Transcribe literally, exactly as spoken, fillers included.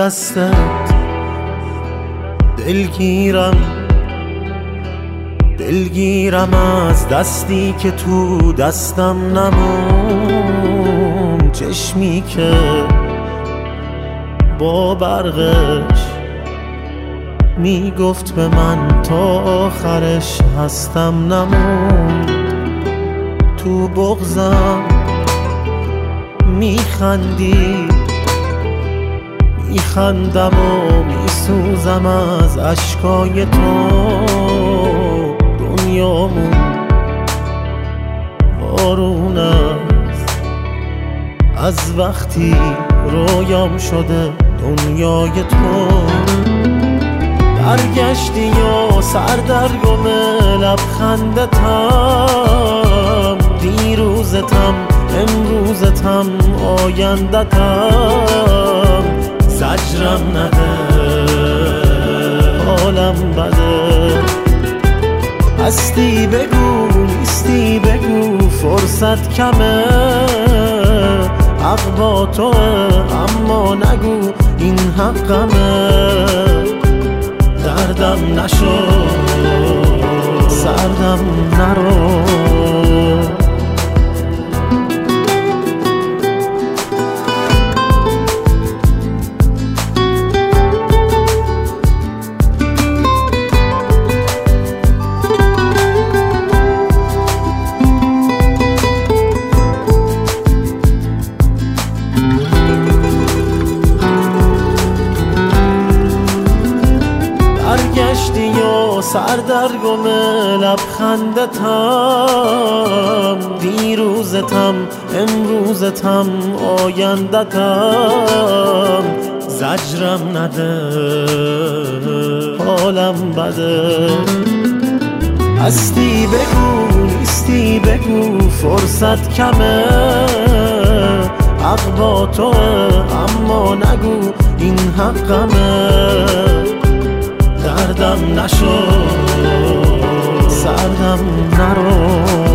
دستت دلگیرم، دلگیرم از دستی که تو دستم نمون، چشمی که با برقش میگفت به من تا آخرش هستم نمون. تو بغضم میخندی، میخندم و میسوزم از اشکای تو. دنیامون بارون است از وقتی رویام شده دنیای تو. برگشتی یا سردرگم لبخندتم، دیروزتم امروزتم آیندتم. زجرم نده حالم بده، هستی بگو نیستی بگو فرصت کمه. حق با توه اما نگو این حقمه. دردم نشو سردم نرو، برگشتی یا سردرگم لبخندتم، دیروزتم امروزتم آیندتم. زجرم نده حالم بده، هستی بگو نیستی بگو فرصت کمه. حق با توه اما نگو این حقمه. دردم نشو سردم نرو.